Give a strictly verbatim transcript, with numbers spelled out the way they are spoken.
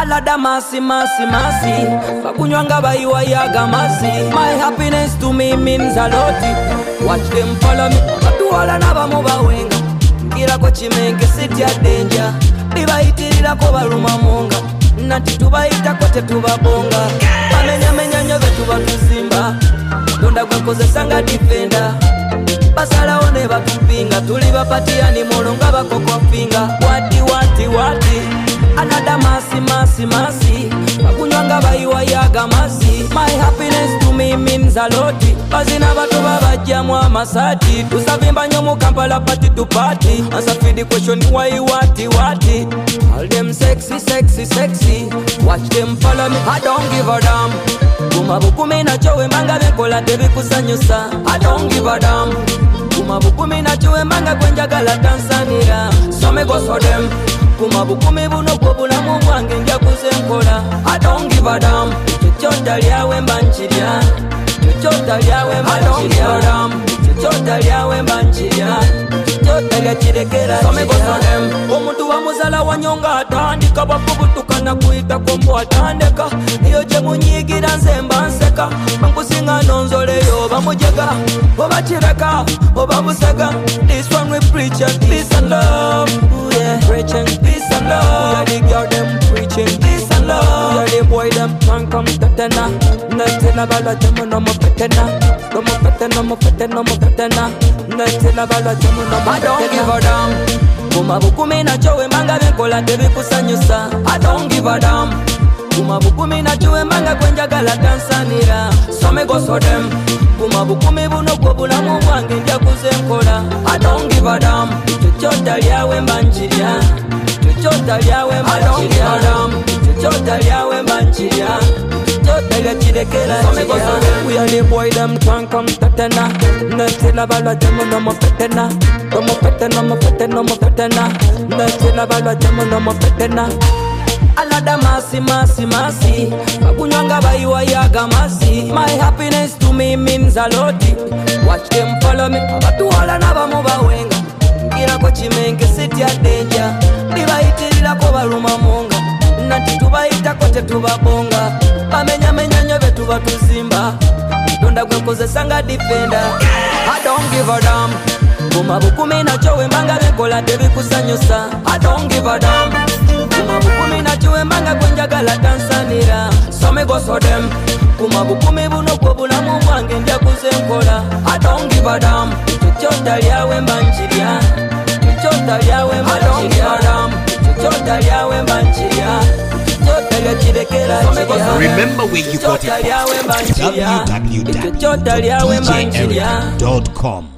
Alada masi masi masi bakunywanga bayiwa yaga masi. My happiness to me means a lot. Watch them follow me batuwala nabamu bawenga ngira ko chimenge city ya danger bibayitirira ko baluma munga nati tubayita ko tetubabonga bamenya menya nyobe tuba tuzimba tonda kwekozesa nga defender basala one batupinga tuli bapatiani molonga bakoko pinga wati wati wati another masi masi masi bakunywanga bayiwa yaga masi. My happiness to me means a lot. Bazina batu babajjamu amasati tusavimba nyo mu Kampala party to party. Answer for the question why wati wati. All them sexy sexy sexy. Watch them follow me. I don't give a damn. Kuma bukumi na chowe manga bekola tebikusanyusa. I don't give a damn. Kuma bukumi na chowe manga kwenjagala Tanzania. So me go so them. Kuma bukumi buno kwa bulamu bwange nja kuzenkola. I don't give a damn. Chochota lyawe mbanchirya. Chochota lyawe mbanchirya. Chochota lyawe mbanchirya. Chochota lya chirekera. So me go so them. Omuntu wa muzala wanyonga atandika bakubutukana kuita kombo atandeka. Iyo je munyigira nzemba nseka. Mankusinga nonzoleyo bamujega. Oba chireka, oba busega. This one we preach and peace and love. Yeah. Preaching peace and love. We are the girl them preaching peace and love. We are the boy them can't come to tena. Natela bala jamu no mo petena. No mo petena, no mo petena, no mo petena. Natela bala jamu no mo petena. I don't give a damn. Kuma bukumi na chowe manga bekola tebikusanyusa. I don't give a damn. Kuma bukumi na chowe manga kwenjagala Tanzania. So me go so them. Kuma bukumi buno kwa bulamu bwange nja kuzenkola. I don't give a damn. Chochota lyawe mbanchirya. Chochota lyawe mbanchirya. Chochota lyawe mbanchirya. Chochota lya chirekera. So me go so them. We are the boy them can't come to tena. Natela bala jamu no mo petena. No mo petena, no mo petena, no mo petena. Natela bala jamu no mo petena. Alada masi masi masi bakunywanga bayiwa yaga masi. My happiness to me means a lot. Watch them follow me batuwala nabamu bawenga ngira ko chimenge city ya danger bibayitirira ko baluma munga nati tubayita ko tetubabonga bamenya menya nyobe tuba tuzimba tonda kwekozesa nga defender. I don't give a damn. Kuma bukumi na chowe mbanga bekola tebikusanyusa. I don't give a damn. Kuma bukumi na chowe mbanga kwenjagala Tanzania. So me go so them. Kuma bukumi buno kwa bulamu bwange nja kuzenkola. I don't give a damn. Chochota lyawe mbanchirya. Chochota lyawe mbanchirya. Chochota lyawe mbanchirya. Chochota lya chirekera. Remember where you got it from. w w w dot d j eric dot com